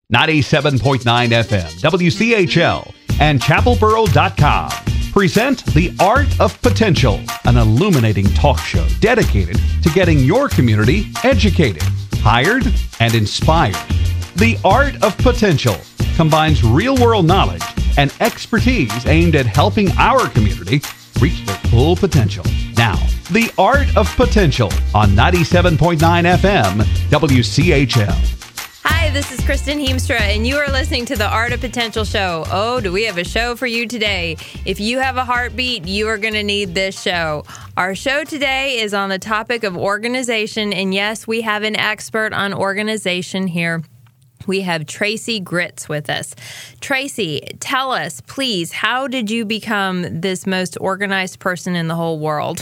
97.9 FM, WCHL, and chapelboro.com present The Art of Potential, an illuminating talk show dedicated to getting your community educated, hired, and inspired. The Art of Potential combines real-world knowledge and expertise aimed at helping our community reach their full potential. Now, The Art of Potential on 97.9 FM, WCHL. Hi, this is Kristen Heemstra, and you are listening to the Art of Potential show. Oh, do we have a show for you today? If you have a heartbeat, you are going to need this show. Our show today is on the topic of organization, and yes, we have an expert on organization here. We have Tracy Gritz with us. Tracy, tell us, please, how did you become this most organized person in the whole world?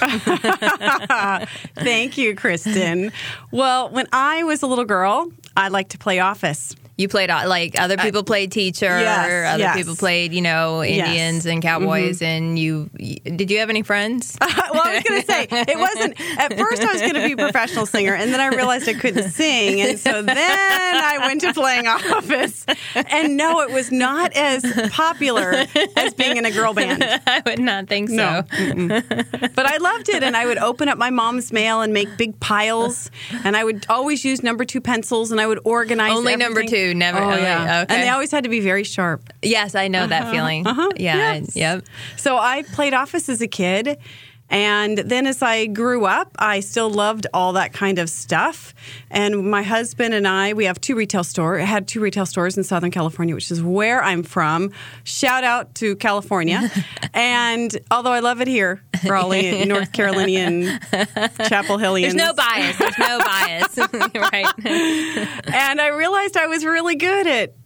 Thank you, Kristen. Well, when I was a little girl, I liked to play Office. You played, like, other people played teacher, yes. people played, Indians and cowboys, and did you have any friends? Well, I was going to say, it wasn't, at first I was going to be a professional singer, and then I realized I couldn't sing, and so then I went to playing Office, and no, it was not as popular as being in a girl band. I would not think so. No. But I loved it, and I would open up my mom's mail and make big piles, and I would always use number 2 pencils, and I would organize Only everything. number 2. Never. Oh, yeah. Okay. And they always had to be very sharp. Yes, I know that feeling. Yeah. Yes. Yep. So I played Office as a kid. And then as I grew up, I still loved all that kind of stuff. And my husband and I, we have 2 retail stores. I had 2 retail stores in Southern California, which is where I'm from. Shout out to California. And although I love it here, Raleigh, North Carolinian, Chapel Hillians. There's no bias. Right. And I realized I was really good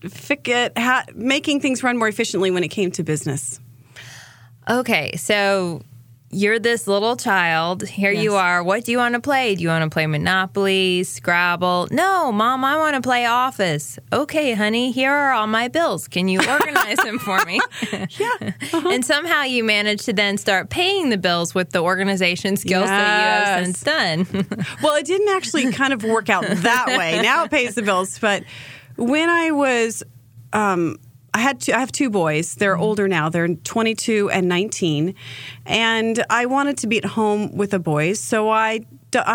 at making things run more efficiently when it came to business. Okay, so you're this little child. Here you are. What do you want to play? Do you want to play Monopoly, Scrabble? No, Mom, I want to play Office. Okay, honey, here are all my bills. Can you organize them for me? Yeah. And somehow you managed to then start paying the bills with the organization skills that you have since done. Well, it didn't actually kind of work out that way. Now it pays the bills. But when I was... I have 2 boys. They're older now. They're 22 and 19. And I wanted to be at home with the boys. So I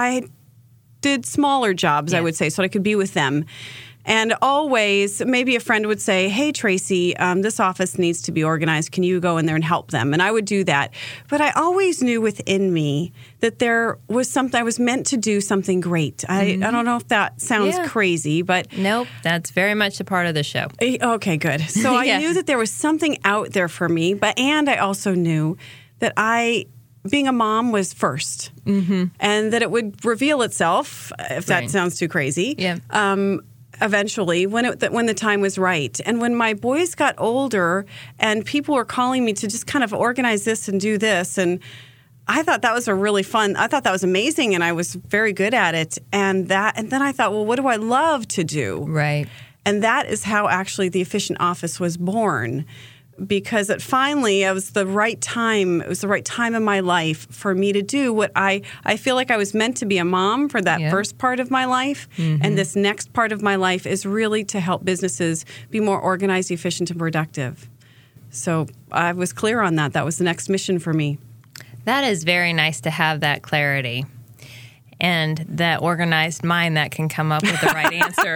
did smaller jobs, I would say, so I could be with them. And always, maybe a friend would say, hey, Tracy, this office needs to be organized. Can you go in there and help them? And I would do that. But I always knew within me that there was something, I was meant to do something great. I don't know if that sounds crazy, but... Nope, that's very much a part of the show. Okay, good. So I knew that there was something out there for me, and I also knew that being a mom was first, and that it would reveal itself, if that sounds too crazy. Yeah. Eventually, when the time was right. And when my boys got older and people were calling me to just kind of organize this and do this, and I thought that was I thought that was amazing, and I was very good at it. And then I thought, well, what do I love to do? Right. And that is how actually the Efficient Office was born. Because it was the right time. It was the right time in my life for me to do what I feel like I was meant to be a mom for that first part of my life. And this next part of my life is really to help businesses be more organized, efficient, and productive. So I was clear on that. That was the next mission for me. That is very nice to have that clarity. And that organized mind that can come up with the right answer.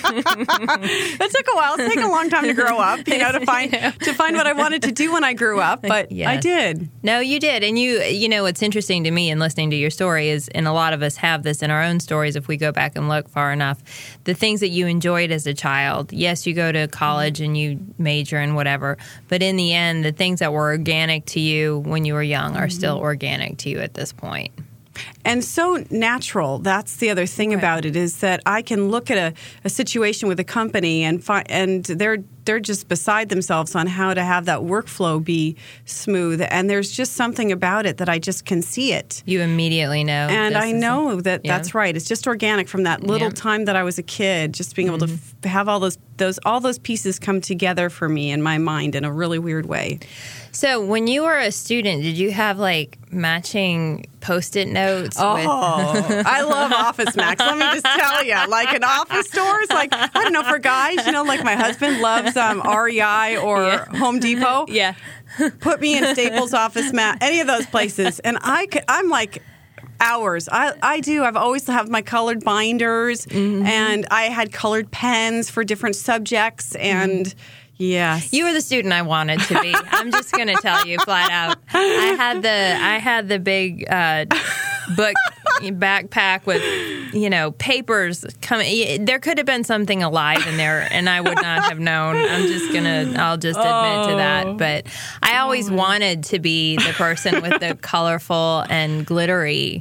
That took a while. It's taken a long time to grow up, to find what I wanted to do when I grew up. But I did. No, you did. And you know, what's interesting to me in listening to your story is, and a lot of us have this in our own stories if we go back and look far enough, the things that you enjoyed as a child. Yes, you go to college and you major in whatever, but in the end, the things that were organic to you when you were young are still organic to you at this point. And so natural. That's the other thing about it, is that I can look at a situation with a company and they're they're just beside themselves on how to have that workflow be smooth. And there's just something about it that I just can see it. You immediately know. And I know that that's right. It's just organic from that little time that I was a kid, just being able to have all those pieces come together for me in my mind in a really weird way. So when you were a student, did you have like matching Post-it notes? I love Office Max. Let me just tell you, like in office stores, like, I don't know, for guys, like my husband loves REI or Home Depot. Yeah. Put me in Staples, Office Max, any of those places. And I'm like, hours. I do. I've always have my colored binders, and I had colored pens for different subjects, and yes, you were the student I wanted to be. I'm just going to tell you flat out. I had the big book backpack with papers coming. There could have been something alive in there, and I would not have known. I'll just admit to that. But I always wanted to be the person with the colorful and glittery,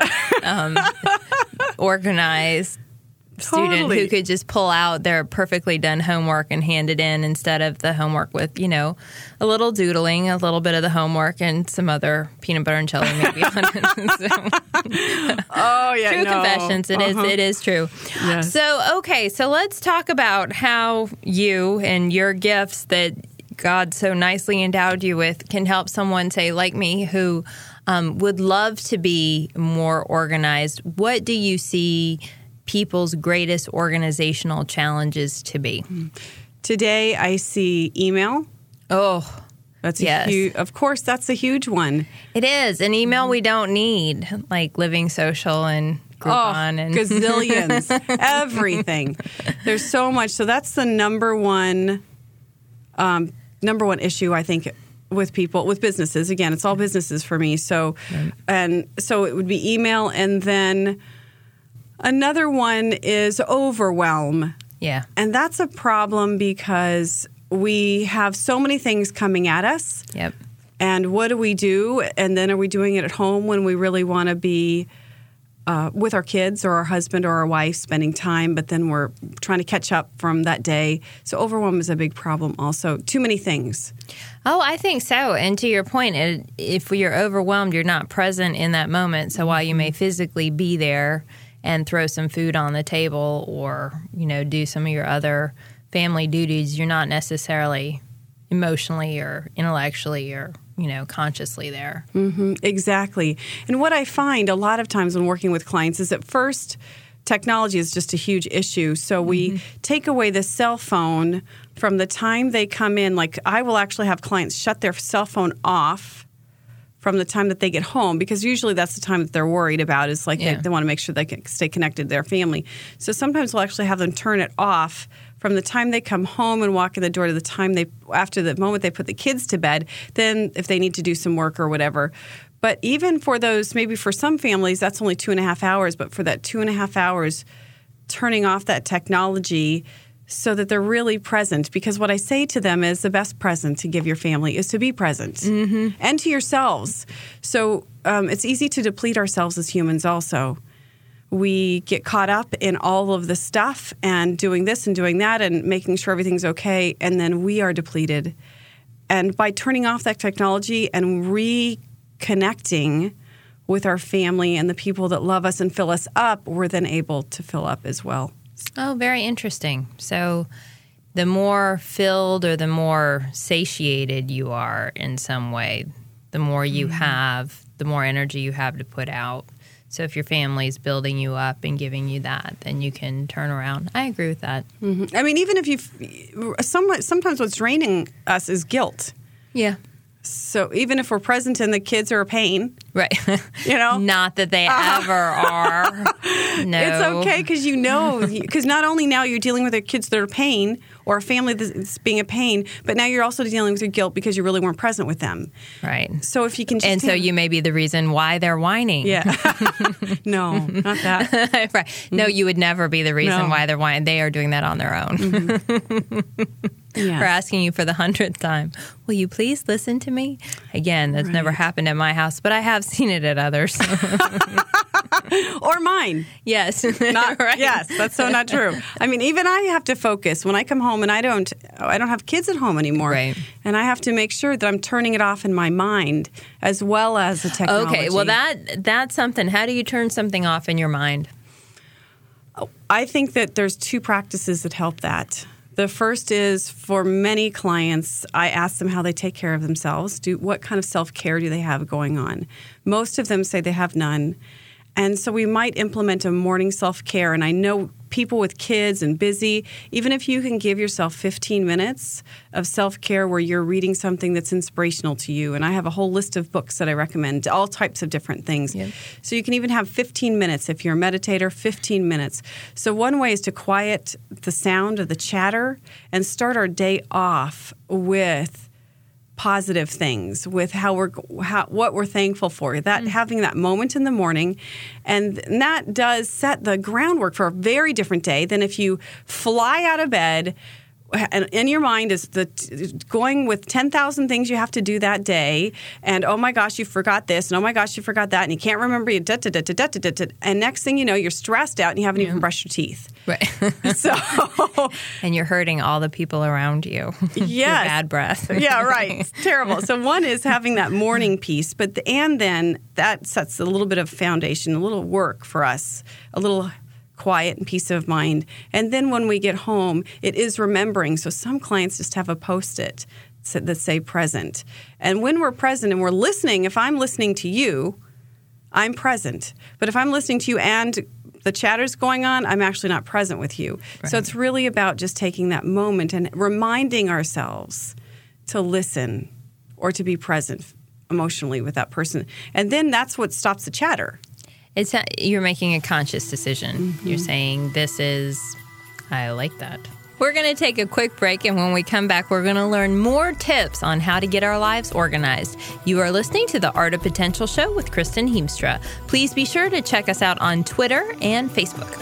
organized student who could just pull out their perfectly done homework and hand it in instead of the homework with, a little doodling, a little bit of the homework, and some other peanut butter and jelly maybe on it. True confessions. It is true. Yes. So let's talk about how you and your gifts that God so nicely endowed you with can help someone, say, like me, who would love to be more organized. What do you see people's greatest organizational challenges to be? Today, I see email. Oh, that's of course, that's a huge one. It is. An email we don't need, like Living Social and Groupon and gazillions, everything. There's so much. So that's the number one issue, I think, with people, with businesses. Again, it's all businesses for me. So, and so it would be email, and then another one is overwhelm. Yeah. And that's a problem because we have so many things coming at us. Yep. And what do we do? And then are we doing it at home when we really want to be with our kids or our husband or our wife spending time, but then we're trying to catch up from that day. So overwhelm is a big problem also. Too many things. Oh, I think so. And to your point, if you're overwhelmed, you're not present in that moment. So while you may physically be there and throw some food on the table or, do some of your other family duties, you're not necessarily emotionally or intellectually or, consciously there. Mm-hmm, exactly. And what I find a lot of times when working with clients is at first, technology is just a huge issue. So we take away the cell phone from the time they come in. Like I will actually have clients shut their cell phone off from the time that they get home, because usually that's the time that they're worried about, is like they want to make sure they can stay connected to their family. So sometimes we'll actually have them turn it off from the time they come home and walk in the door to the time after the moment they put the kids to bed, then if they need to do some work or whatever. But even for those, maybe for some families, that's only 2.5 hours, but for that 2.5 hours, turning off that technology so that they're really present. Because what I say to them is the best present to give your family is to be present and to yourselves. So it's easy to deplete ourselves as humans also. We get caught up in all of the stuff and doing this and doing that and making sure everything's okay, and then we are depleted. And by turning off that technology and reconnecting with our family and the people that love us and fill us up, we're then able to fill up as well. Oh, very interesting. So the more filled or the more satiated you are in some way, the more you have, the more energy you have to put out. So if your family's building you up and giving you that, then you can turn around. I agree with that. I mean, even if sometimes what's draining us is guilt. Yeah. So even if we're present and the kids are a pain, right? Not that they ever are. No, it's okay because not only now you're dealing with the kids that are a pain or a family that's being a pain, but now you're also dealing with your guilt because you really weren't present with them. Right. So if you can, so you may be the reason why they're whining. Yeah. No, not that. Right. No, you would never be the reason why they're whining. They are doing that on their own. Yes. For asking you for the 100th time, will you please listen to me? Again, that's never happened at my house, but I have seen it at others. Or mine. Yes. Not right. Yes, that's so not true. I mean, even I have to focus when I come home, and I don't have kids at home anymore. Right. And I have to make sure that I'm turning it off in my mind as well as the technology. Okay, well that's something. How do you turn something off in your mind? I think that there's two practices that help that. The first is, for many clients, I ask them how they take care of themselves. What kind of self-care do they have going on? Most of them say they have none. And so we might implement a morning self-care. And I know people with kids and busy, even if you can give yourself 15 minutes of self-care where you're reading something that's inspirational to you. And I have a whole list of books that I recommend, all types of different things. Yep. So you can even have 15 minutes. If you're a meditator, 15 minutes. So one way is to quiet the sound of the chatter and start our day off with positive things, with what we're thankful for, that having that moment in the morning, and that does set the groundwork for a very different day than if you fly out of bed and in your mind is going with 10,000 things you have to do that day, and oh my gosh, you forgot this, and oh my gosh, you forgot that, and you can't remember you and next thing you know, you're stressed out and you haven't even brushed your teeth. Right. So, and you're hurting all the people around you. Yes. Your bad breath. Yeah, right. It's terrible. So one is having that morning piece, and then that sets a little bit of foundation, a little work for us, a little quiet and peace of mind. And then when we get home, it is remembering. So some clients just have a Post-it that say present. And when we're present and we're listening, if I'm listening to you, I'm present. But if I'm listening to you and the chatter's going on, I'm actually not present with you. Right. So it's really about just taking that moment and reminding ourselves to listen or to be present emotionally with that person. And then that's what stops the chatter. You're making a conscious decision. Mm-hmm. You're saying, I like that. We're going to take a quick break, and when we come back, we're going to learn more tips on how to get our lives organized. You are listening to the Art of Potential Show with Kristen Heemstra. Please be sure to check us out on Twitter and Facebook.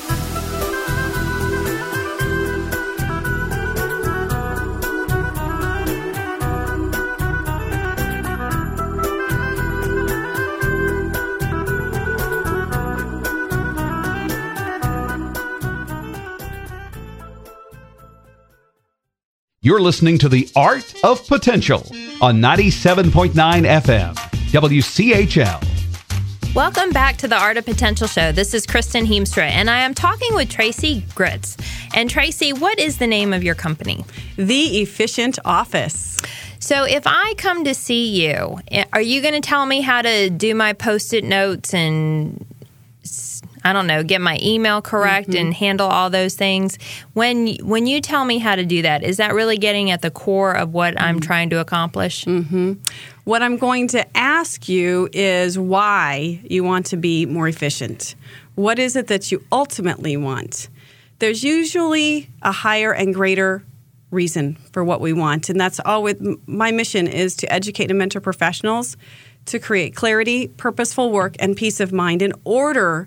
You're listening to The Art of Potential on 97.9 FM, WCHL. Welcome back to the Art of Potential Show. This is Kristen Heemstra, and I am talking with Tracy Gritz. And Tracy, what is the name of your company? The Efficient Office. So if I come to see you, are you going to tell me how to do my Post-it notes and, I don't know, get my email correct and handle all those things? When you tell me how to do that, is that really getting at the core of what I'm trying to accomplish? Mm-hmm. What I'm going to ask you is why you want to be more efficient. What is it that you ultimately want? There's usually a higher and greater reason for what we want, and that's all. My mission is to educate and mentor professionals to create clarity, purposeful work, and peace of mind in order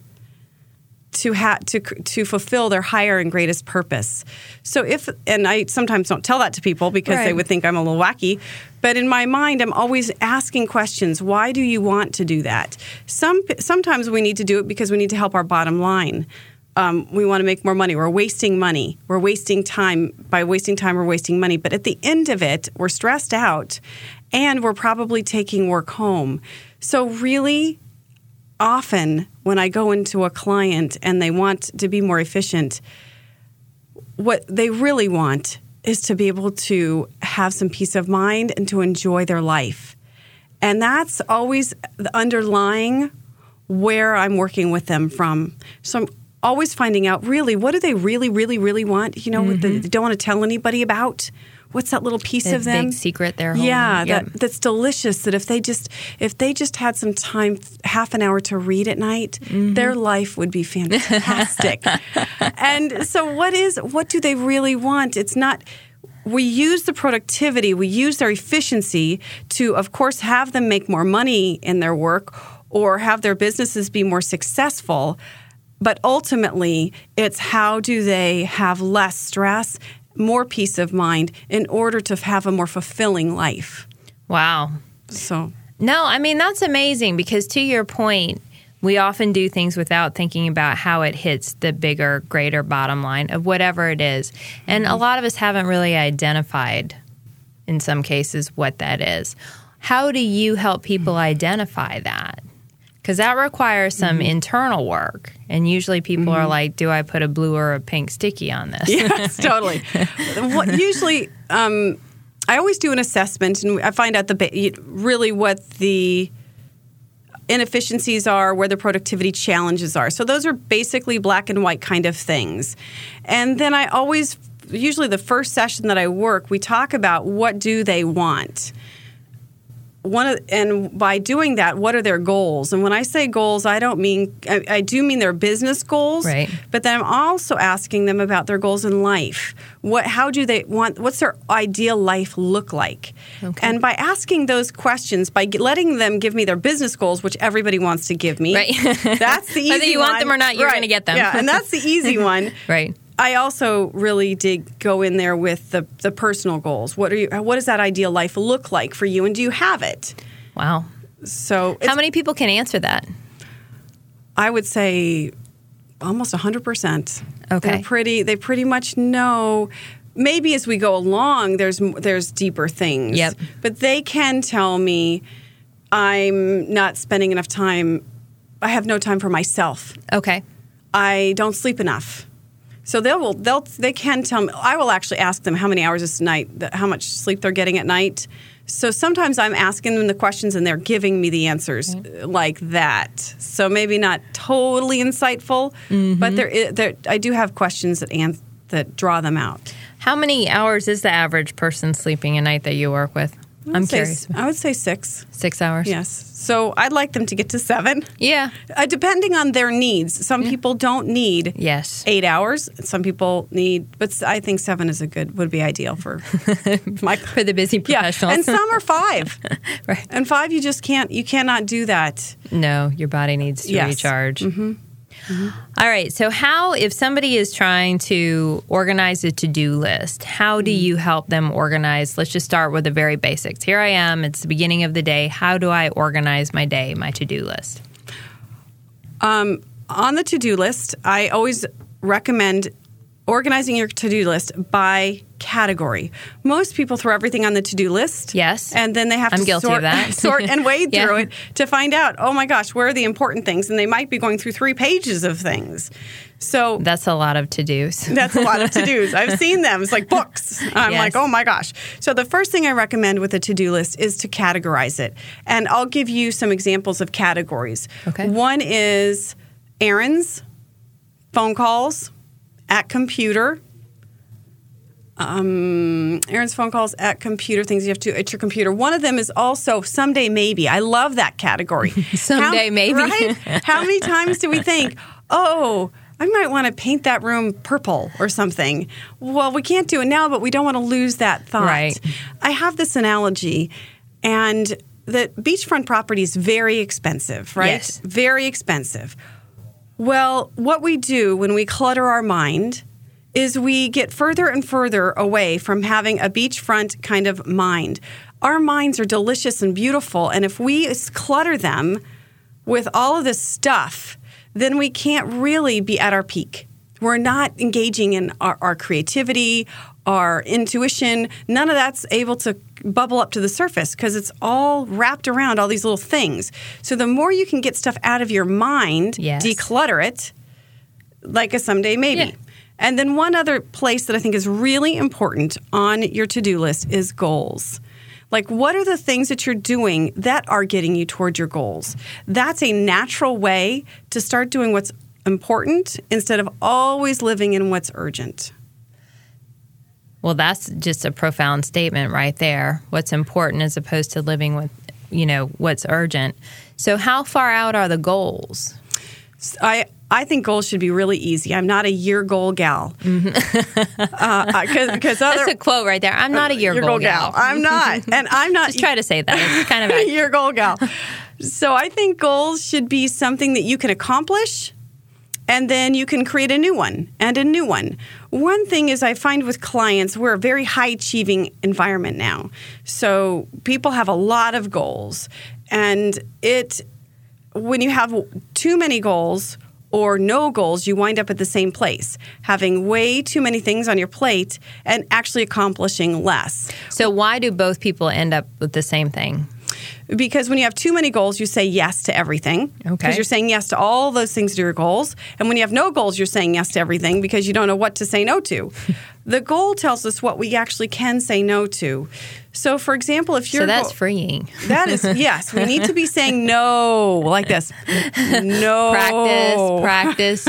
to fulfill their higher and greatest purpose. So and I sometimes don't tell that to people because they would think I'm a little wacky, but in my mind, I'm always asking questions. Why do you want to do that? Sometimes we need to do it because we need to help our bottom line. We want to make more money. We're wasting money. We're wasting time. By wasting time, we're wasting money. But at the end of it, we're stressed out, and we're probably taking work home. So really, often when I go into a client and they want to be more efficient, what they really want is to be able to have some peace of mind and to enjoy their life. And that's always the underlying where I'm working with them from. So I'm always finding out, really, what do they really, really, really want? You know, they don't want to tell anybody about. What's that little piece of them? Big secret they're holding. Yeah, that's delicious. That if they just had some time, half an hour to read at night, their life would be fantastic. And so, what do they really want? It's not. We use the productivity, we use their efficiency to, of course, have them make more money in their work or have their businesses be more successful. But ultimately, it's how do they have less stress, more peace of mind in order to have a more fulfilling life. Wow. So, no, I mean, that's amazing because to your point, we often do things without thinking about how it hits the bigger, greater bottom line of whatever it is. And a lot of us haven't really identified, in some cases, what that is. How do you help people identify that? Because that requires some internal work. And usually people are like, do I put a blue or a pink sticky on this? Yes, totally. Usually, I always do an assessment, and I find out really what the inefficiencies are, where the productivity challenges are. So those are basically black and white kind of things. And then I always, usually the first session that I work, we talk about what do they want. And by doing that, what are their goals? And when I say goals, I do mean their business goals. Right. But then I'm also asking them about their goals in life. How do they want? What's their ideal life look like? Okay. And by asking those questions, by letting them give me their business goals, which everybody wants to give me, Right. That's the easy one. Whether you want them or not, you're going to get them. Yeah, and that's the easy one. Right. I also really did go in there with the personal goals. What does that ideal life look like for you, and do you have it? Wow. So how many people can answer that? I would say almost 100%. Okay. They pretty much know. Maybe as we go along, there's deeper things. Yep. But they can tell me I'm not spending enough time. I have no time for myself. Okay. I don't sleep enough. So they can tell me. I will actually ask them how many hours a night, how much sleep they're getting at night. So sometimes I'm asking them the questions and they're giving me the answers like that. So maybe not totally insightful, but I do have questions that draw them out. How many hours is the average person sleeping a night that you work with? I'm curious. I would say 6. 6 hours? Yes. So I'd like them to get to 7. Yeah. Depending on their needs. Some people don't need 8 hours. Some people need, but I think 7 would be ideal for for the busy professionals. Yeah. And some are 5. Right. And 5, you cannot do that. No, your body needs to recharge. Mm-hmm. All right. So if somebody is trying to organize a to-do list, how do you help them organize? Let's just start with the very basics. Here I am. It's the beginning of the day. How do I organize my day, my to-do list? On the to-do list, I always recommend organizing your to-do list by category. Most people throw everything on the to-do list. Yes. And then they have I'm guilty of that. sort and wade through it to find out, oh my gosh, where are the important things? And they might be going through 3 pages of things. So that's a lot of to-dos. That's a lot of to-dos. I've seen them. It's like books. I'm like, oh my gosh. So the first thing I recommend with a to-do list is to categorize it. And I'll give you some examples of categories. Okay. One is errands, phone calls, at computer, errands, phone calls, at computer, things you have to do at your computer. One of them is also someday maybe. I love that category. Someday maybe. Right? How many times do we think, oh, I might want to paint that room purple or something. Well, we can't do it now, but we don't want to lose that thought. Right. I have this analogy, and that beachfront property is very expensive, right? Yes. Very expensive. Well, what we do when we clutter our mind is we get further and further away from having a beachfront kind of mind. Our minds are delicious and beautiful, and if we clutter them with all of this stuff, then we can't really be at our peak. We're not engaging in our creativity, our intuition. None of that's able to bubble up to the surface because it's all wrapped around all these little things. So the more you can get stuff out of your mind, declutter it, like a someday maybe. Yeah. And then one other place that I think is really important on your to-do list is goals. Like, what are the things that you're doing that are getting you toward your goals? That's a natural way to start doing what's important instead of always living in what's urgent. Well, that's just a profound statement right there. What's important as opposed to living with, what's urgent. So how far out are the goals? I think goals should be really easy. I'm not a year goal gal. That's a quote right there. I'm not a year goal gal. I'm not. And I'm not. Just try to say that. It's kind of a year goal gal. So I think goals should be something that you can accomplish, and then you can create a new one and a new one. One thing is I find with clients, we're a very high-achieving environment now. So people have a lot of goals, and when you have too many goals or no goals, you wind up at the same place, having way too many things on your plate and actually accomplishing less. So why do both people end up with the same thing? Because when you have too many goals, you say yes to everything. Okay. Because you're saying yes to all those things to your goals. And when you have no goals, you're saying yes to everything because you don't know what to say no to. The goal tells us what we actually can say no to. So, for example, if you're... So that's freeing. That is, yes. We need to be saying no, like this. No. Practice,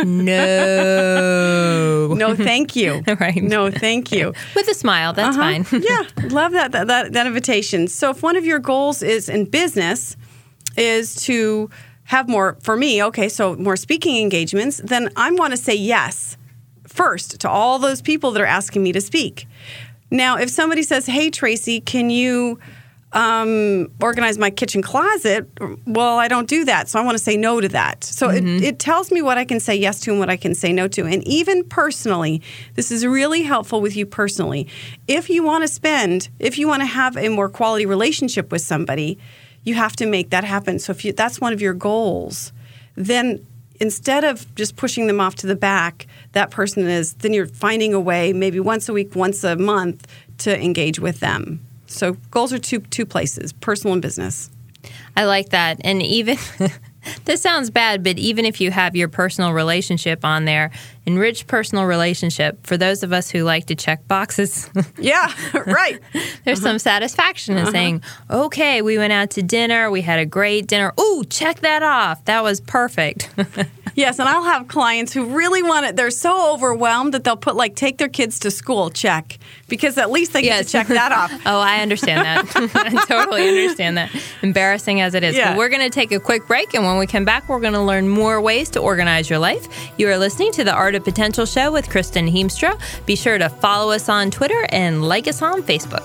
no. No, thank you. Right. No, thank you. With a smile, that's fine. Yeah, love that invitation. So if one of your goals is in business is to have more, for me, okay, so more speaking engagements, then I want to say yes first to all those people that are asking me to speak. Now, if somebody says, hey, Tracy, can you organize my kitchen closet? Well, I don't do that, so I want to say no to that. So it tells me what I can say yes to and what I can say no to. And even personally, this is really helpful with you personally. If you want to have a more quality relationship with somebody, you have to make that happen. So if that's one of your goals, then instead of just pushing them off to the back, then you're finding a way, maybe once a week, once a month, to engage with them. So goals are two places, personal and business. I like that. And even, this sounds bad, but even if you have your personal relationship on there, enriched personal relationship, for those of us who like to check boxes. Yeah, right. There's some satisfaction in saying, okay, we went out to dinner, we had a great dinner. Ooh, check that off. That was perfect. Yes, and I'll have clients who really want it. They're so overwhelmed that they'll put take their kids to school, check, because at least they get to check that off. Oh, I understand that. I totally understand that. Embarrassing as it is. Yeah. But we're going to take a quick break, and when we come back, we're going to learn more ways to organize your life. You are listening to the Art of Potential Show with Kristen Heemstra. Be sure to follow us on Twitter and like us on Facebook.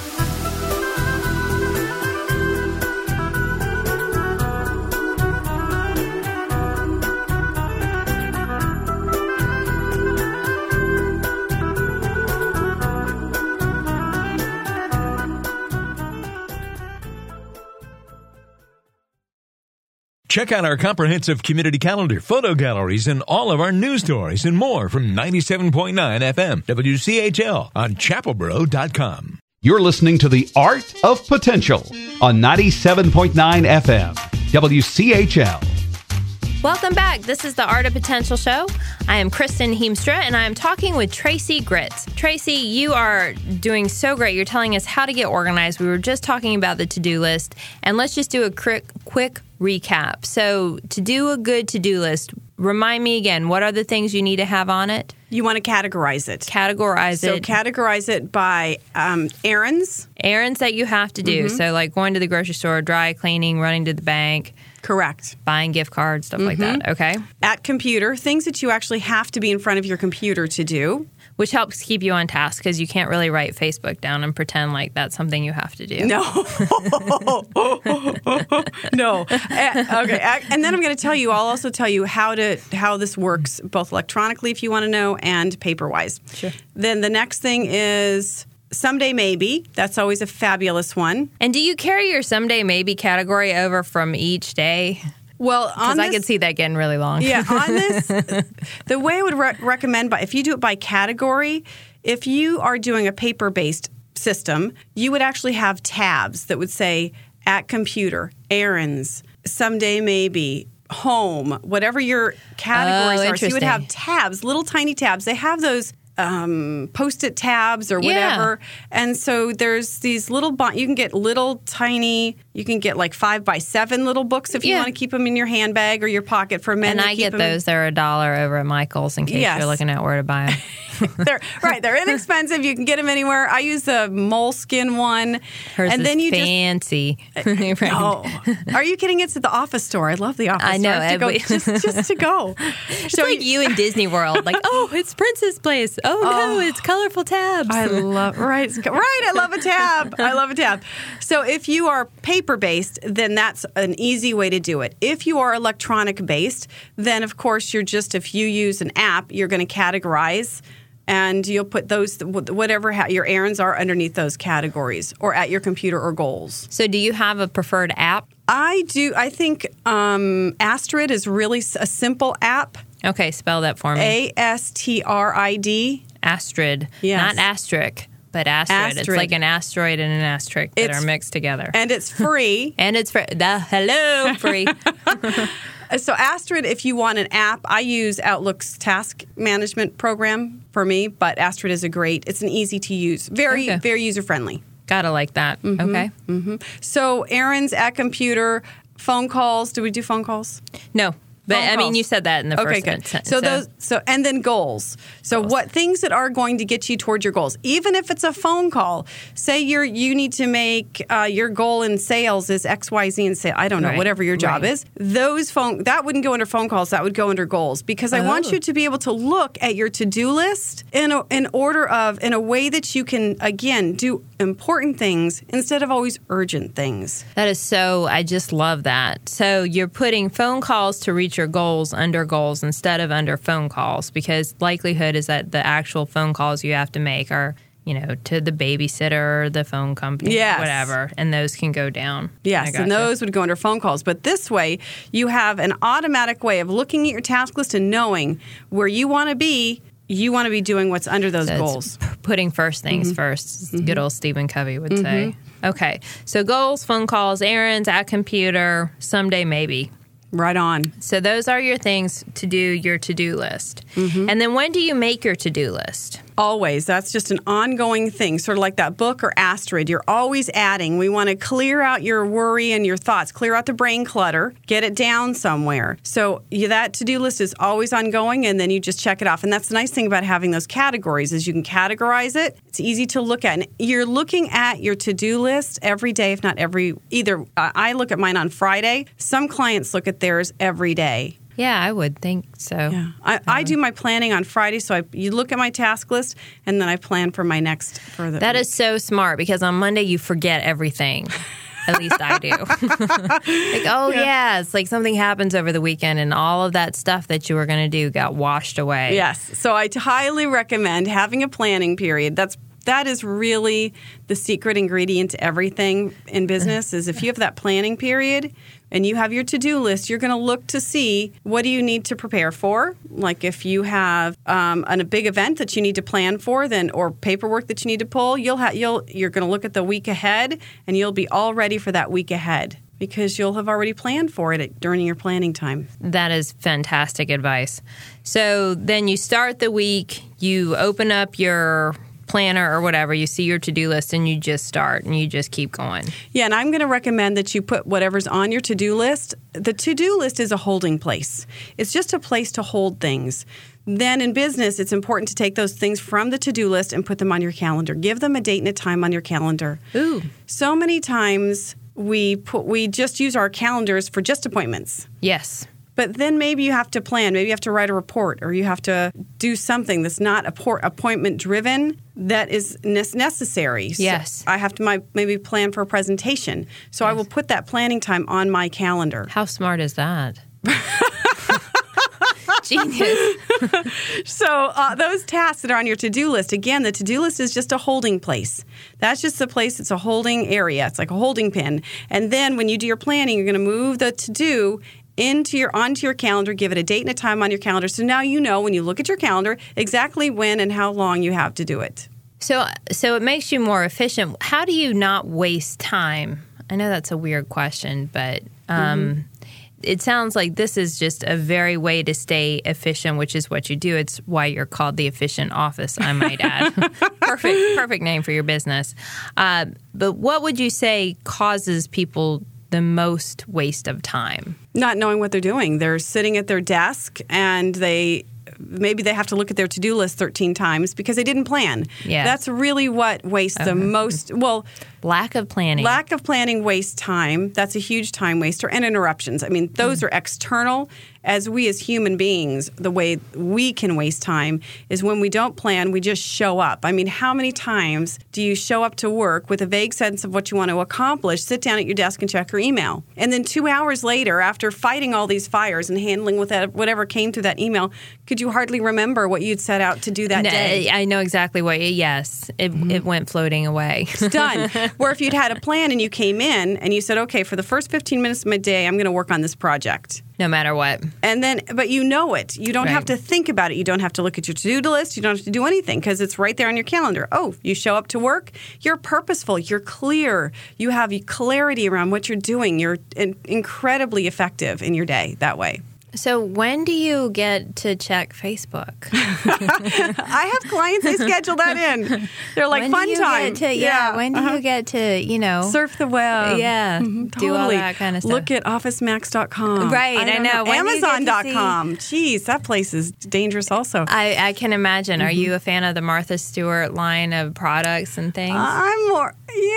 Check out our comprehensive community calendar, photo galleries, and all of our news stories and more from 97.9 FM WCHL on chapelboro.com. You're listening to The Art of Potential on 97.9 FM WCHL. Welcome back. This is the Art of Potential Show. I am Kristen Heemstra, and I am talking with Tracy Gritz. Tracy, you are doing so great. You're telling us how to get organized. We were just talking about the to-do list, and let's just do a quick recap. So to do a good to-do list, remind me again, what are the things you need to have on it? You want to categorize it. So categorize it by errands. Errands that you have to do. So like going to the grocery store, dry cleaning, running to the bank. Correct. Buying gift cards, stuff like that. Okay. At computer, things that you actually have to be in front of your computer to do. Which helps keep you on task because you can't really write Facebook down and pretend like that's something you have to do. No. No. Okay. And then I'm going to tell you, I'll also tell you how this works both electronically if you want to know and paper-wise. Sure. Then the next thing is Someday Maybe. That's always a fabulous one. And do you carry your Someday Maybe category over from each day? Well, because I could see that getting really long. Yeah, on this, the way I would recommend, if you do it by category, if you are doing a paper-based system, you would actually have tabs that would say at computer, errands, Someday Maybe, home, whatever your categories are. So you would have tabs, little tiny tabs. They have those Post-it tabs or whatever. Yeah. And so there's these little, you can get little tiny, you can get like 5x7 little books if you want to keep them in your handbag or your pocket for a minute. And I get those. They're $1 over at Michael's in case you're looking at where to buy them. They're inexpensive. You can get them anywhere. I use the Moleskine one. Hers is fancy. Right. Oh, are you kidding? It's at the Office store. I love the Office store. I know. Just to go. It's so like you in Disney World. Like, oh, it's Prince's place. Oh, no, it's colorful tabs. I love I love a tab. So if you are paper-based, then that's an easy way to do it. If you are electronic-based, then of course if you use an app, you're going to categorize. And you'll put those, whatever your errands are underneath those categories or at your computer or goals. So do you have a preferred app? I think Astrid is really a simple app. Okay, spell that for me. Astrid. Astrid. Yes. Not asterisk, but Astrid. It's like an asteroid and an asterisk that are mixed together. And it's free. And it's free. Free. So Astrid, if you want an app, I use Outlook's task management program for me, but Astrid is it's an easy to use, very user-friendly. Gotta like that. Okay. Mm-hmm. So errands at computer, phone calls. Do we do phone calls? No. But Phone I mean, calls. you said that in the first sentence. And then goals. So what things that are going to get you towards your goals, even if it's a phone call. Say you need to make your goal in sales is XYZ in sales. I don't know, whatever your job is. That wouldn't go under phone calls. That would go under goals because I want you to be able to look at your to-do list in a way that you can again do important things instead of always urgent things. That is so. I just love that. So you're putting phone calls to reach your goals under goals instead of under phone calls, because likelihood is that the actual phone calls you have to make are, to the babysitter, or the phone company, whatever, and those can go down. Yes, and those would go under phone calls. But this way, you have an automatic way of looking at your task list and knowing where you want to be. You want to be doing what's under those goals. Putting first things first, good old Stephen Covey would say. Okay, so goals, phone calls, errands, at computer, someday maybe. Right on. So those are your things to do your to-do list. And then when do you make your to-do list? Always. That's just an ongoing thing, sort of like that book or Astrid. You're always adding. We want to clear out your worry and your thoughts, clear out the brain clutter, get it down somewhere. So that to-do list is always ongoing, and then you just check it off. And that's the nice thing about having those categories is you can categorize it. It's easy to look at. And you're looking at your to-do list every day, if not I look at mine on Friday. Some clients look at theirs every day. Yeah, I would think so. Yeah. I do my planning on Friday, so you look at my task list, and then I plan for my next for the That week. is so smart, because on Monday you forget everything. At least I do. It's like something happens over the weekend, and all of that stuff that you were going to do got washed away. Yes. So I highly recommend having a planning period. That is really the secret ingredient to everything in business is if you have that planning period and you have your to-do list, you're going to look to see what do you need to prepare for. Like if you have a big event that you need to plan for, or paperwork that you need to pull, you're going to look at the week ahead, and you'll be all ready for that week ahead because you'll have already planned for it during your planning time. That is fantastic advice. So then you start the week, you open up your planner or whatever, you see your to-do list, and you just start and you just keep going. Yeah, and I'm going to recommend that you put whatever's on your to-do list. The to-do list is a holding place. It's just a place to hold things. Then in business, it's important to take those things from the to-do list and put them on your calendar. Give them a date and a time on your calendar. Ooh. So many times we just use our calendars for just appointments. Yes. But then maybe you have to plan. Maybe you have to write a report, or you have to do something that's not appointment-driven that is necessary. Yes. So I have to maybe plan for a presentation. So I will put that planning time on my calendar. How smart is that? Genius. So those tasks that are on your to-do list, again, the to-do list is just a holding place. That's just the place. It's a holding area. It's like a holding pin. And then when you do your planning, you're going to move the to-do onto your calendar, give it a date and a time on your calendar. So now you know when you look at your calendar exactly when and how long you have to do it. So it makes you more efficient. How do you not waste time? I know that's a weird question, but it sounds like this is just a very way to stay efficient, which is what you do. It's why you're called the Efficient Office, I might add. Perfect name for your business. But what would you say causes people the most waste of time? Not knowing what they're doing. They're sitting at their desk, and maybe they have to look at their to-do list 13 times because they didn't plan. Yeah. That's really what wastes the most. Well, lack of planning. Lack of planning wastes time. That's a huge time waster, and interruptions. I mean, those are external, as human beings, the way we can waste time is when we don't plan, we just show up. I mean, how many times do you show up to work with a vague sense of what you want to accomplish, sit down at your desk and check your email? And then 2 hours later, after fighting all these fires and handling with that, whatever came through that email, could you hardly remember what you'd set out to do that day? I know exactly what. Yes, it went floating away. It's done. Where if you'd had a plan and you came in and you said, okay, for the first 15 minutes of my day, I'm going to work on this project. No matter what. And then, but you know it. You don't have to think about it. You don't have to look at your to-do list. You don't have to do anything because it's right there on your calendar. Oh, you show up to work. You're purposeful. You're clear. You have clarity around what you're doing. You're incredibly effective in your day that way. So when do you get to check Facebook? I have clients, they schedule that in. They're like, fun time. When do you get to, surf the web. Yeah. Totally. Do all that kind of stuff. Look at OfficeMax.com. Right, I know. Amazon.com. Jeez, that place is dangerous also. I can imagine. Are you a fan of the Martha Stewart line of products and things? I'm more,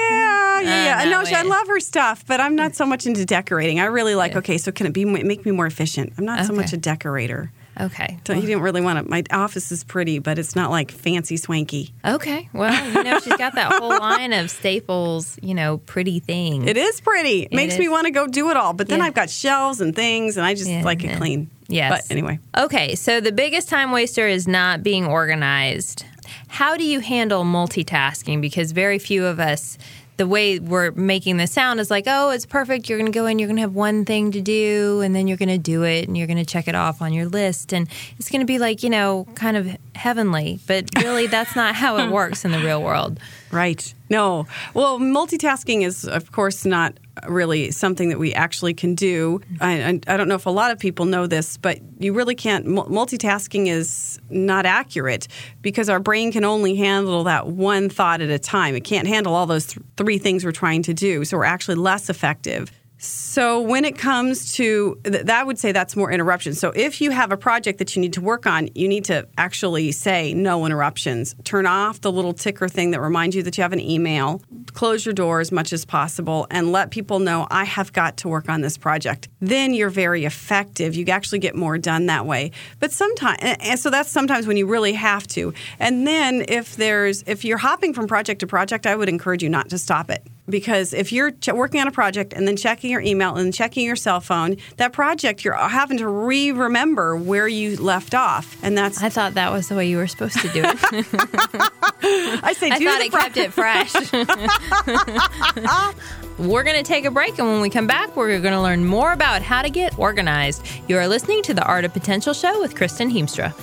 yeah. No, I love her stuff, but I'm not so much into decorating. I really like, okay, so can it make me more efficient? I'm not so much a decorator. Okay. So you didn't really want it. My office is pretty, but it's not like fancy swanky. Okay. Well, she's got that whole line of staples, pretty things. It is pretty. It makes me want to go do it all. But then I've got shelves and things, and I just like it clean. Yes. But anyway. Okay. So the biggest time waster is not being organized. How do you handle multitasking? Because very few of us, the way we're making this sound is like, oh, it's perfect. You're going to go in, you're going to have one thing to do, and then you're going to do it, and you're going to check it off on your list. And it's going to be like, kind of heavenly. But really, that's not how it works in the real world. Right. No. Well, multitasking is, of course, not really something that we actually can do. I don't know if a lot of people know this, but you really can't. Multitasking is not accurate because our brain can only handle that one thought at a time. It can't handle all those three things we're trying to do. So we're actually less effective. So when it comes to that, I would say that's more interruptions. So if you have a project that you need to work on, you need to actually say no interruptions. Turn off the little ticker thing that reminds you that you have an email. Close your door as much as possible and let people know, I have got to work on this project. Then you're very effective. You actually get more done that way. But sometimes, and so that's sometimes when you really have to. And then if you're hopping from project to project, I would encourage you not to stop it. Because if you're working on a project and then checking your email and checking your cell phone, that project, you're having to remember where you left off. And that's... I thought that was the way you were supposed to do it. I thought it kept it fresh. We're going to take a break, and when we come back, we're going to learn more about how to get organized. You are listening to the Art of Potential Show with Kristen Heemstra.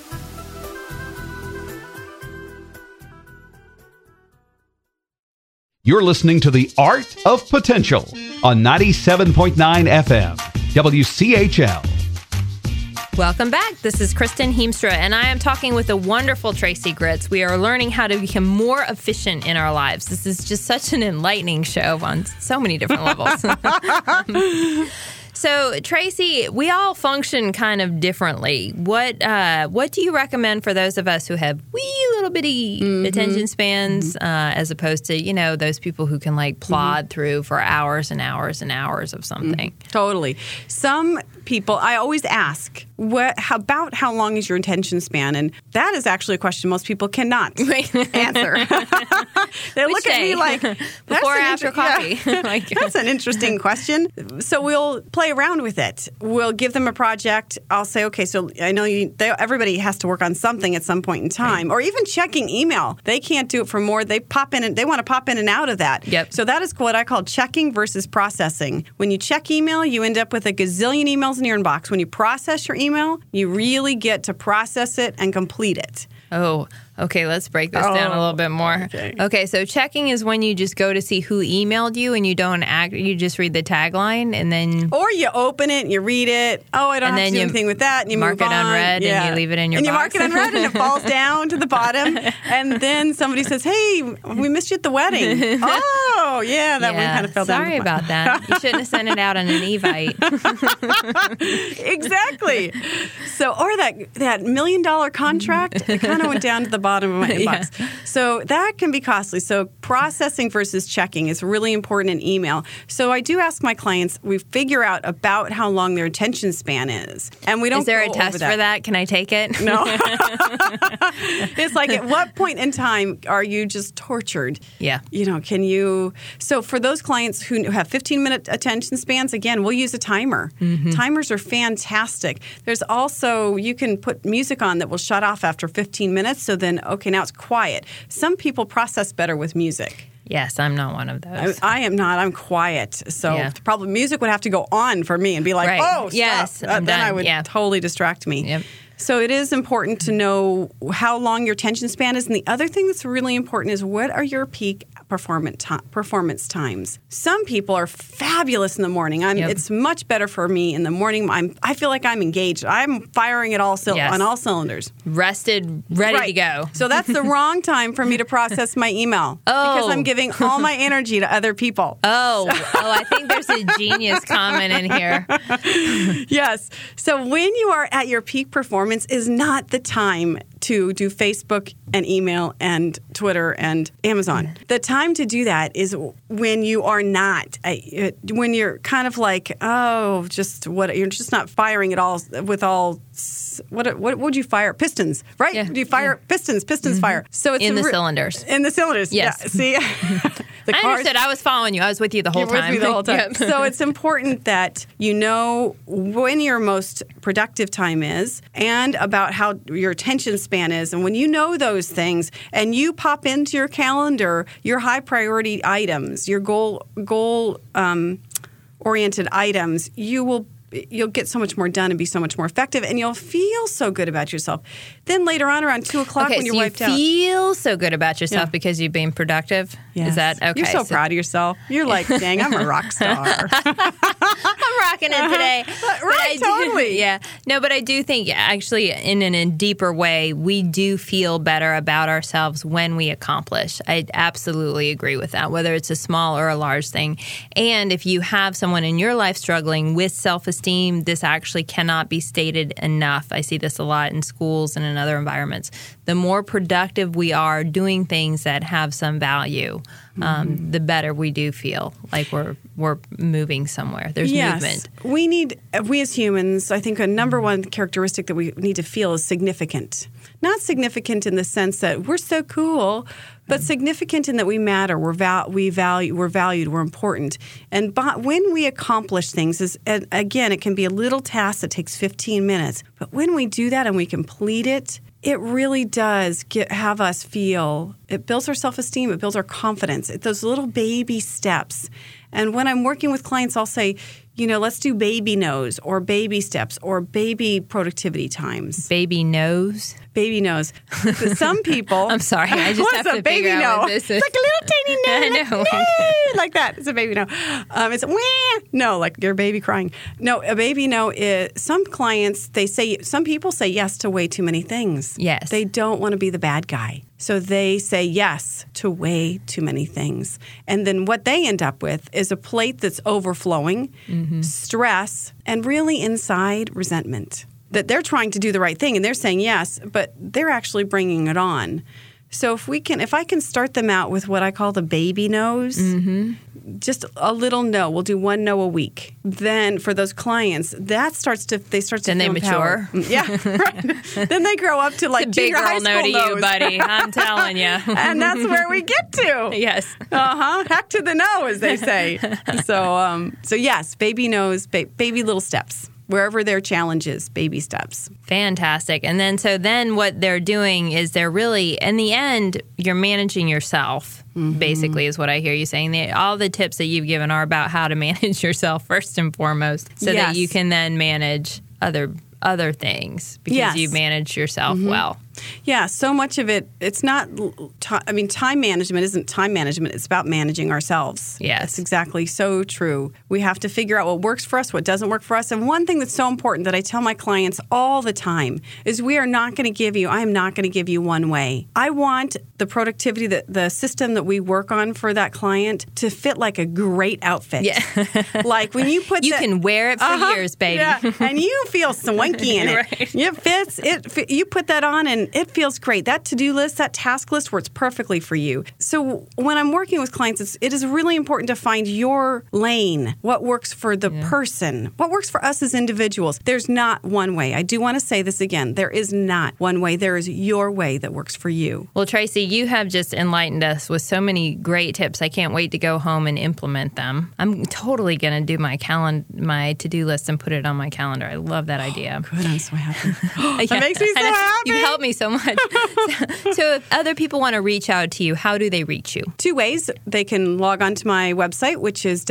You're listening to The Art of Potential on 97.9 FM, WCHL. Welcome back. This is Kristen Heemstra, and I am talking with the wonderful Tracy Gritz. We are learning how to become more efficient in our lives. This is just such an enlightening show on so many different levels. So, Tracy, we all function kind of differently. What do you recommend for those of us who have wee little bitty attention spans, as opposed to, those people who can plod through for hours and hours and hours of something? Totally. Some people, I always ask, how long is your attention span? And that is actually a question most people cannot answer. They look at me like, before or after coffee. That's an interesting question. So we'll play around with it. We'll give them a project. I'll say, okay, so I know everybody has to work on something at some point in time, or even checking email. They can't do it for more. They want to pop in and out of that. Yep. So that is what I call checking versus processing. When you check email, you end up with a gazillion emails in your inbox. When you process your email, you really get to process it and complete it. Oh, okay. Let's break this down a little bit more. Okay, so checking is when you just go to see who emailed you and you don't you just read the tagline and then... Or you open it and you read it. Oh, I don't have to do anything with that. And you mark move it on. unread and you leave it in your box. And you mark it unread and it falls down to the bottom. And then somebody says, hey, we missed you at the wedding. Oh, Oh, yeah, that one kind of fell down. Sorry about that. You shouldn't have sent it out on an Evite. Exactly. So, or that $1 million contract, it kind of went down to the bottom of my inbox. Yeah. So that can be costly. So processing versus checking is really important in email. So I do ask my clients, we figure out about how long their attention span is. And we don't Is there a go test over for that? Can I take it? No. It's like, at what point in time are you just tortured? Yeah. You know, can you... So for those clients who have 15-minute attention spans, again, we'll use a timer. Timers are fantastic. There's also, you can put music on that will shut off after 15 minutes. So then, okay, now it's quiet. Some people process better with music. Yes, I'm not one of those. I am not. I'm quiet. So Yeah. probably music would have to go on for me and be like, Right. oh, stop. Yes, I'm then I done. would Yeah. totally distract me. Yep. So it is important to know how long your attention span is. And the other thing that's really important is, what are your peak performance times? Some people are fabulous in the morning. Yep. It's much better for me in the morning. I feel like I'm engaged. I'm firing it Yes. on all cylinders. Rested, ready to go. So that's the wrong time for me to process my email. Oh. Because I'm giving all my energy to other people. Oh, I think there's a genius comment in here. Yes. So when you are at your peak performance is not the time to do Facebook and email and Twitter and Amazon. The time to do that is when you are not, when you're kind of like, oh, just what, you're just not firing it all with all, what would you fire? Pistons, right? Yeah. You fire pistons fire. So it's In the cylinders. In the cylinders. Yes. Yeah. See? The I cars- understood. I was following you. I was with you the whole You're with time. me the whole time. Yep. So it's important that you know when your most productive time is and about how your attention span is. And when you know those things and you pop into your calendar your high priority items, your goal oriented items, you'll get so much more done and be so much more effective, and you'll feel so good about yourself. Then later on, around 2 o'clock, Okay, when you're so wiped you out. feel so good about yourself Yeah. because you've been productive? Yes. Is that okay? You're so proud of yourself. You're like, dang, I'm a rock star. I'm rocking it today. But Right, totally. Yeah. No, but I do think actually in a deeper way, we do feel better about ourselves when we accomplish. I absolutely agree with that, whether it's a small or a large thing. And if you have someone in your life struggling with self-esteem, this actually cannot be stated enough. I see this a lot in schools and in other environments. The more productive we are doing things that have some value, the better we do feel like we're moving somewhere. There's movement. We as humans, I think a number one characteristic that we need to feel is significant. Not significant in the sense that we're so cool, but significant in that we matter. We're valued. We're important. And when we accomplish things, and again, it can be a little task that takes 15 minutes. But when we do that and we complete it, it really does have us feel, it builds our self-esteem, it builds our confidence. Those little baby steps. And when I'm working with clients, I'll say, let's do baby knows or baby steps or baby productivity times. Baby knows. Baby knows. Some people. I'm sorry. I just have What's to a baby figure out know? what this is. It's like a little tiny no. I know. Like that. It's a baby no. It's wah. No, like your baby crying. No, a baby no is, some clients, some people say yes to way too many things. Yes. They don't want to be the bad guy. So they say yes to way too many things. And then what they end up with is a plate that's overflowing, stress, and really inside resentment. That they're trying to do the right thing and they're saying yes, but they're actually bringing it on. So if I can start them out with what I call the baby no's, just a little no. We'll do one no a week. Then for those clients, they start to Then they feel mature. empowered. Yeah, right. Then they grow up to like It's a big junior high girl school no to you, no's. buddy. I'm telling you. And that's where we get to. Yes. Heck to the no, as they say. So yes, baby knows, baby little steps. Wherever their challenge is, baby steps. Fantastic. And then what they're doing is they're really, in the end, you're managing yourself, basically, is what I hear you saying. All the tips that you've given are about how to manage yourself first and foremost so that you can then manage other things because you manage yourself well. Yeah, so much of it, it's not, time management isn't time management. It's about managing ourselves. Yes. That's exactly so true. We have to figure out what works for us, what doesn't work for us. And one thing that's so important that I tell my clients all the time is I am not going to give you one way. I want the productivity, the system that we work on for that client to fit like a great outfit. Yeah. Like when you put you can wear it for years, baby. Yeah, and you feel swanky in it. Right. It fits. You put that on and it feels great. That to-do list, that task list works perfectly for you. So when I'm working with clients, it is really important to find your lane, what works for the person, what works for us as individuals. There's not one way. I do want to say this again. There is not one way. There is your way that works for you. Well, Tracy, you have just enlightened us with so many great tips. I can't wait to go home and implement them. I'm totally going to do my to-do list and put it on my calendar. I love that idea. Good. I'm so happy. Yeah. That makes me so happy. You've helped me so much. So if other people want to reach out to you, how do they reach you? Two ways. They can log on to my website, which is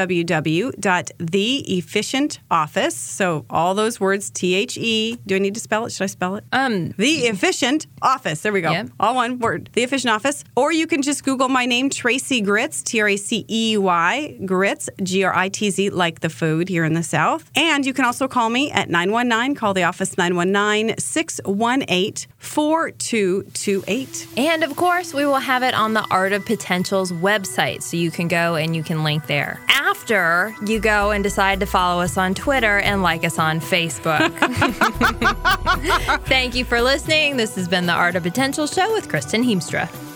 www.theefficientoffice. So all those words, THE. Do I need to spell it? Should I spell it? The Efficient Office. There we go. Yep. All one word. The Efficient Office. Or you can just Google my name, Tracy Gritz, TRACEY, Gritz, GRITZ, like the food here in the South. And you can also call me at 919. Call the office 919-618-4228. And of course, we will have it on the Art of Potential's website, so you can go and you can link there. After you go and decide to follow us on Twitter and like us on Facebook. Thank you for listening. This has been the Art of Potential Show with Kristen Heemstra.